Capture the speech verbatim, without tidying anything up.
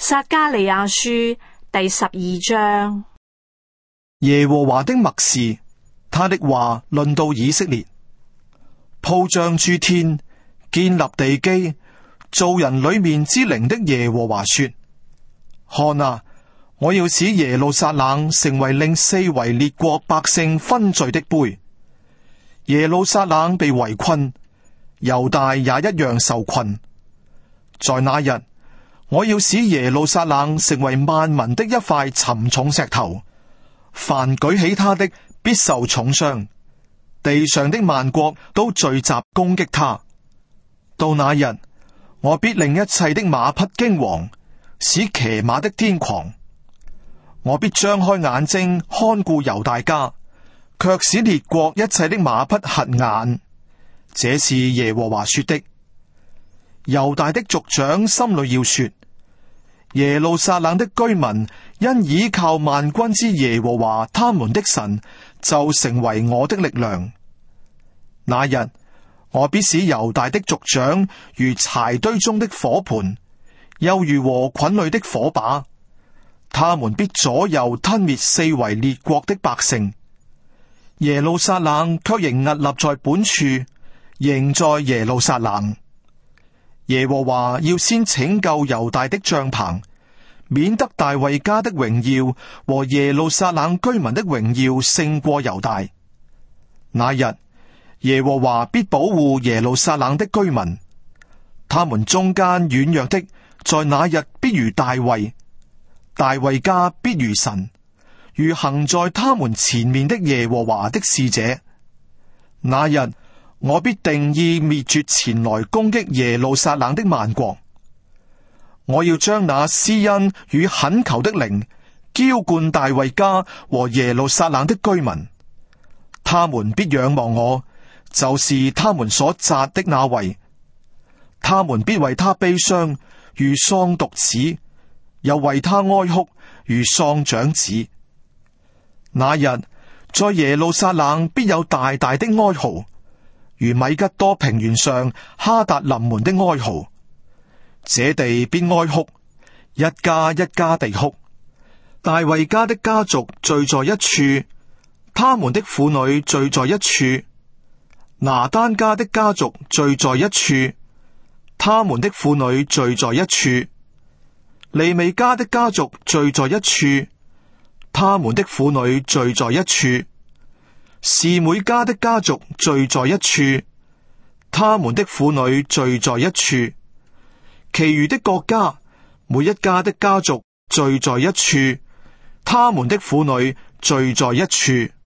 撒迦利亞書第十二章。 耶和華的默示，他的話論到以色列，鋪張諸天，建立地基，造人裏面之靈的耶和華說：看啊，我要使耶路撒冷成為令四圍列國百姓分聚的杯。耶路撒冷被圍困，猶大也一樣受困。在那日，我要使耶路撒冷成為萬民的一塊沉重石頭，凡舉起他的必受重傷，地上的萬國都聚集攻擊他。到那日，我必令一切的馬匹驚惶，使騎馬的癲狂。我必張開眼睛看顧猶大家，卻使列國一切的馬匹瞎眼。這是耶和華說的。猶大的族長心裏要說：耶路撒冷的居民因倚靠萬軍之耶和華他們的神，就成為我的力量。那日，我必使猶大的族長如柴堆中的火盆，又如禾捆裏的火把，他們必左右吞滅四圍列國的百姓。耶路撒冷卻仍屹立在本處，仍在耶路撒冷。耶和華要先拯救猶大的帳棚，免得大衛家的榮耀和耶路撒冷居民的榮耀勝過猶大。那日，耶和華必保護耶路撒冷的居民，他們中間軟弱的，在那日必如大衛，大衛家必如神，如行在他們前面的耶和華的使者。那日，我必定意滅絕前來攻擊耶路撒冷的萬國。我要將那施恩與懇求的靈澆灌大衛家和耶路撒冷的居民，他們必仰望我，就是他們所扎的那位。他們必為他悲傷，如喪獨子，又為他哀哭，如喪長子。那日，在耶路撒冷必有大大的哀嚎，如米吉多平原上哈達臨門的哀嚎。這地必哀哭，一家一家地哭。大衛家的家族聚在一處，他們的婦女聚在一處。拿單家的家族聚在一處，他們的婦女聚在一處。利未家的家族聚在一處，他們的婦女聚在一處。示每家的家族聚在一處，他們的婦女聚在一處。其餘的國家，每一家的家族聚在一處，他們的婦女聚在一處。